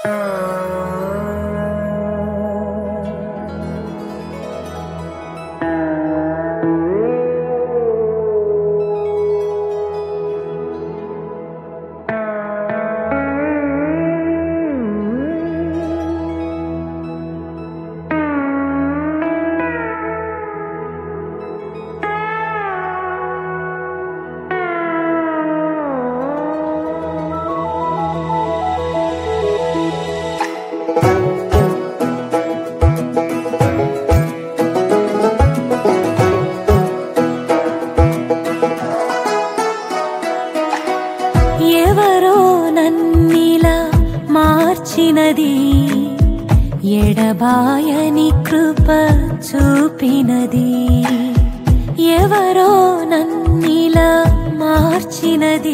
ఎవరో నన్నిలా మార్చినది, ఎడబాయని కృప చూపినది. ఎవరో నన్నిలా మార్చినది,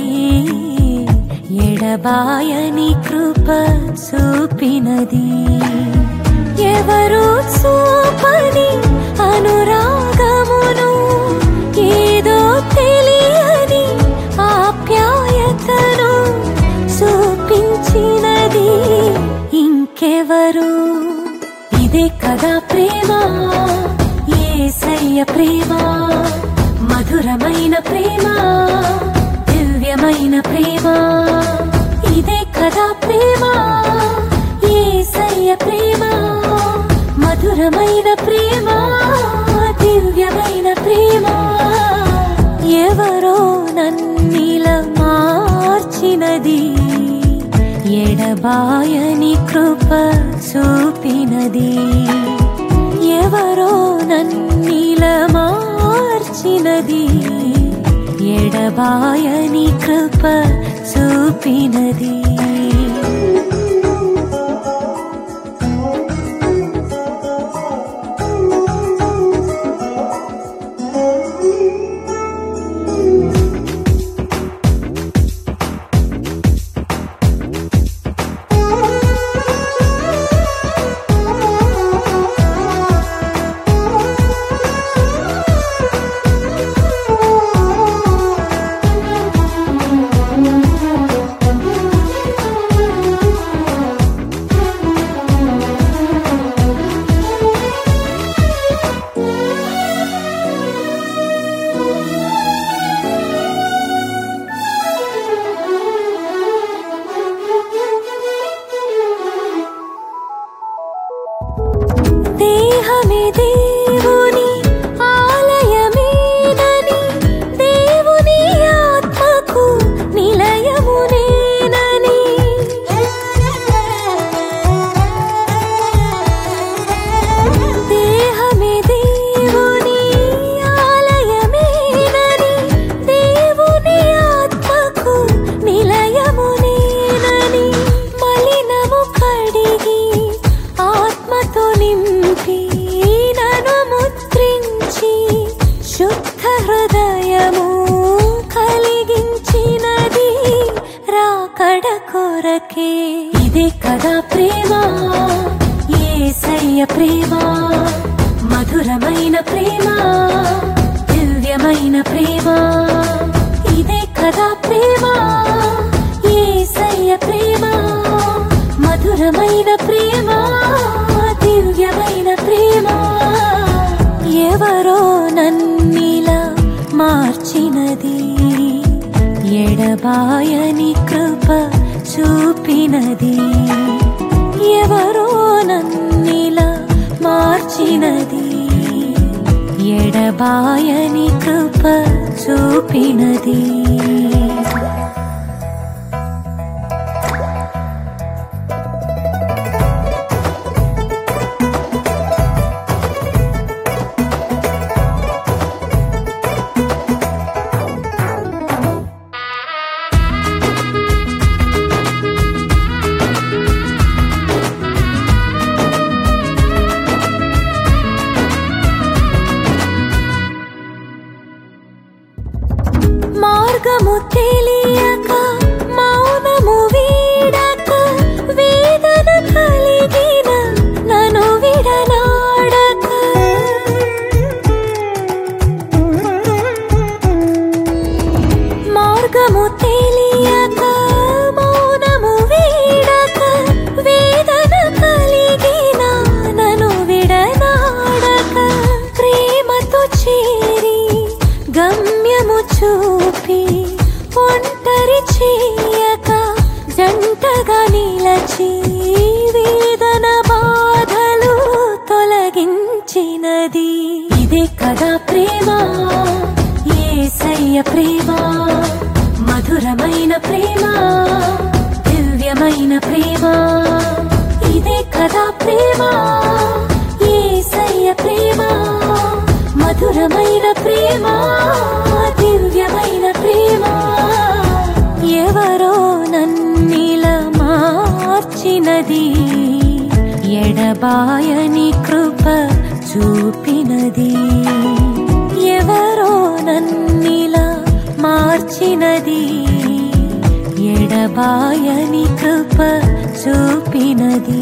ఎడబాయని కృప చూపినది. ఎవరు చూపని అనురాగమును, ఏదో తెలియని ఆప్యాయతను చూపించినది ఇంకెవరు? ఇదే కదా ప్రేమ, యేసయ్య ప్రేమ, మధురమైన ప్రేమ, దివ్యమైన ప్రేమ. ఇదే కదా ప్రేమ, యేసయ్య ప్రేమ, మధురమైన ప్రేమ, దివ్యమైన ప్రేమ. ఎవరో నన్నిలా మార్చినది, ఎడబాయని కృప చూపినది. ఎవరో నన్నిలా మార్చినది, ఎడబాయని కృప చూపినది. దేహమే దేవుని ఆలయమేనని, దేవుని ఆత్మకు నిలయమునేనని. దేహమే దేవుని ఆలయమేనని, దేవుని ఆత్మకు నిలయమునేనని. మలినము కడిగి ఆత్మతో నింపి నన్ను ముద్రించి, శుద్ధ హృదయము కలిగించినది రాకడ కొరకే. ఇదే కదా ప్రేమ, యేసయ్య ప్రేమ, మధురమైన ప్రేమ, దివ్యమైన ప్రేమ. ఇదే కదా ప్రేమ, యేసయ్య ప్రేమ, మధురమైన ప్రేమ, దివ్యమైన ప్రేమ. ఎవరో నన్నిలా మార్చినది, ఎడబాయని కృప చూపినది. ఎవరో నన్నిలా మార్చినది, ఎడబాయని కృప చూపినది. మార్గము అండగా నిలచి వేదన బాధలు తొలగించినది. ఇదే కదా ప్రేమ, యేసయ్య ప్రేమ, మధురమైన ప్రేమ, దివ్యమైన ప్రేమ. ఇదే కదా ప్రేమ, యేసయ్య ప్రేమ, మధురమైన ప్రేమ, దివ్యమైన ప్రేమ. ఎవరో నన్నిలా మార్చినది, ఎడబాయని కృప చూపినది. ఎవరో నన్నిలా మార్చినది, ఎడబాయని కృప చూపినది.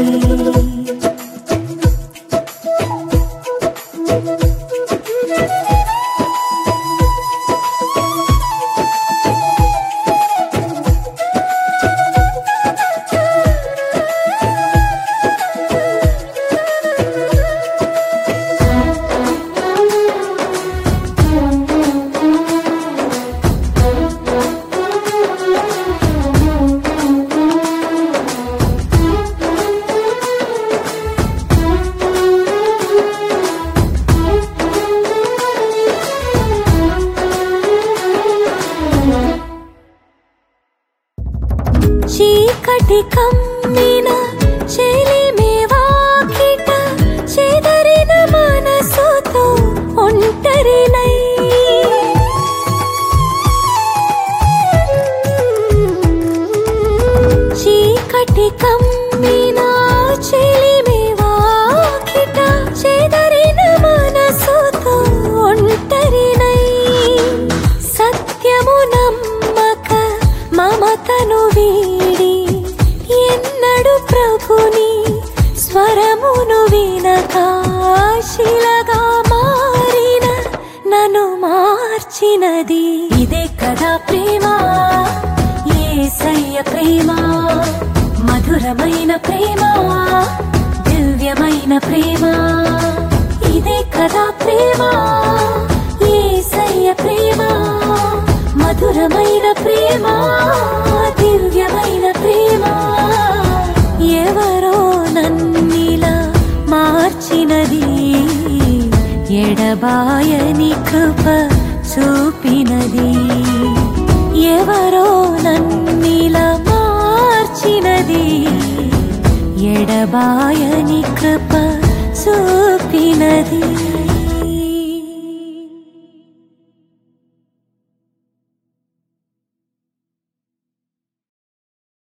చీకటి కమ్మిన చెలిమే వాకిట చెదరిన మనసుతో ఒంటరినై, చీకటి కమ్మిన చెలిమే వాకిట చెదరిన మనసుతో ఒంటరినై. సత్యము నమ్మక మమతను వీడి ఎన్నడు ప్రభుని స్వరమును వినక శిలగా మారిన నన్ను మార్చినది. ఇదే కదా ప్రేమ, యేసయ్య ప్రేమ, మధురమైన ప్రేమ, దివ్యమైన ప్రేమ. ఇదే కదా ప్రేమ, యేసయ్య ప్రేమ, మధురమైన ప్రేమ, దివ్యమైన ప్రేమ. ఎవరో నన్నిలా మార్చినది, ఎడబాయని కృప చూపినది. ఎవరో నన్నిలా మార్చినది, ఎడబాయని కృప చూపినది.